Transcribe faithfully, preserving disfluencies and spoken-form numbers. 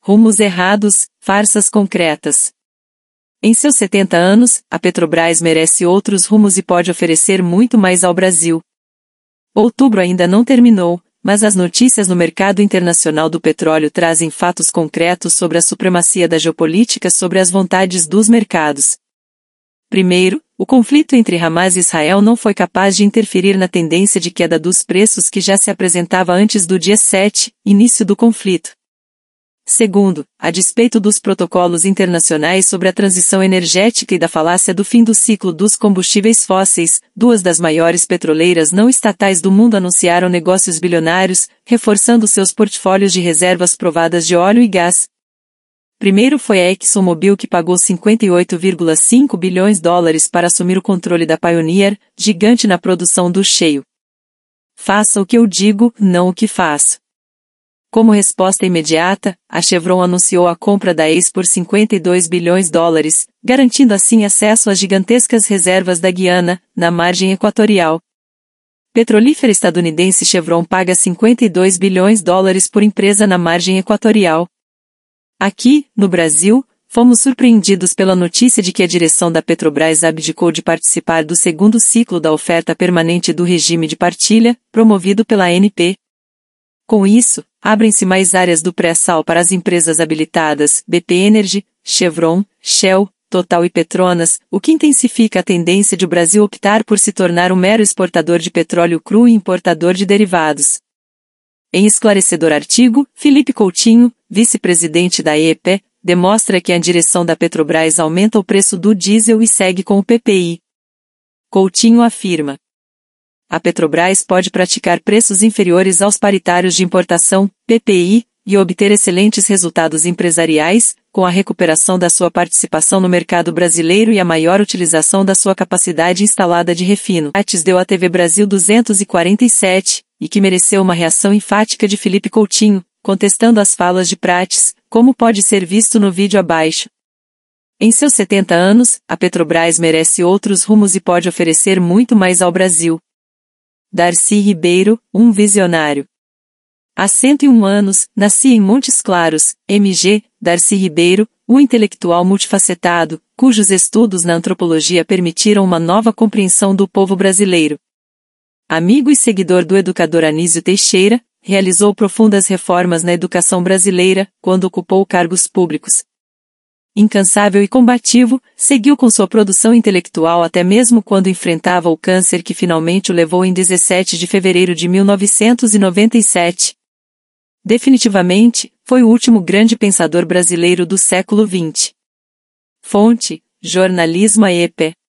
rumos errados, farsas concretas. Em seus setenta anos, a Petrobras merece outros rumos e pode oferecer muito mais ao Brasil. Outubro ainda não terminou, mas as notícias no mercado internacional do petróleo trazem fatos concretos sobre a supremacia da geopolítica sobre as vontades dos mercados. Primeiro, o conflito entre Hamas e Israel não foi capaz de interferir na tendência de queda dos preços que já se apresentava antes do dia sete, início do conflito. Segundo, a despeito dos protocolos internacionais sobre a transição energética e da falácia do fim do ciclo dos combustíveis fósseis, duas das maiores petroleiras não estatais do mundo anunciaram negócios bilionários, reforçando seus portfólios de reservas provadas de óleo e gás. Primeiro foi a ExxonMobil que pagou cinquenta e oito vírgula cinco bilhões de dólares para assumir o controle da Pioneer, gigante na produção do shale. Faça o que eu digo, não o que faço. Como resposta imediata, a Chevron anunciou a compra da Ex por cinquenta e dois bilhões de dólares, garantindo assim acesso às gigantescas reservas da Guiana, na margem equatorial. Petrolífera estadunidense Chevron paga cinquenta e dois bilhões de dólares por empresa na margem equatorial. Aqui, no Brasil, fomos surpreendidos pela notícia de que a direção da Petrobras abdicou de participar do segundo ciclo da oferta permanente do regime de partilha, promovido pela A N P. Com isso, abrem-se mais áreas do pré-sal para as empresas habilitadas, B P Energy, Chevron, Shell, Total e Petronas, o que intensifica a tendência de o Brasil optar por se tornar um mero exportador de petróleo cru e importador de derivados. Em esclarecedor artigo, Felipe Coutinho, vice-presidente da E P, demonstra que a direção da Petrobras aumenta o preço do diesel e segue com o P P I. Coutinho afirma: a Petrobras pode praticar preços inferiores aos paritários de importação, P P I, e obter excelentes resultados empresariais, com a recuperação da sua participação no mercado brasileiro e a maior utilização da sua capacidade instalada de refino. Prates deu à T V Brasil duzentos e quarenta e sete, e que mereceu uma reação enfática de Felipe Coutinho, contestando as falas de Prates, como pode ser visto no vídeo abaixo. Em seus setenta anos, a Petrobras merece outros rumos e pode oferecer muito mais ao Brasil. Darcy Ribeiro, um visionário. Há cento e um anos, nascia em Montes Claros, M G, Darcy Ribeiro, um intelectual multifacetado, cujos estudos na antropologia permitiram uma nova compreensão do povo brasileiro. Amigo e seguidor do educador Anísio Teixeira, realizou profundas reformas na educação brasileira, quando ocupou cargos públicos. Incansável e combativo, seguiu com sua produção intelectual até mesmo quando enfrentava o câncer que finalmente o levou em dezessete de fevereiro de mil novecentos e noventa e sete. Definitivamente, foi o último grande pensador brasileiro do século vinte. Fonte: Jornalismo E P.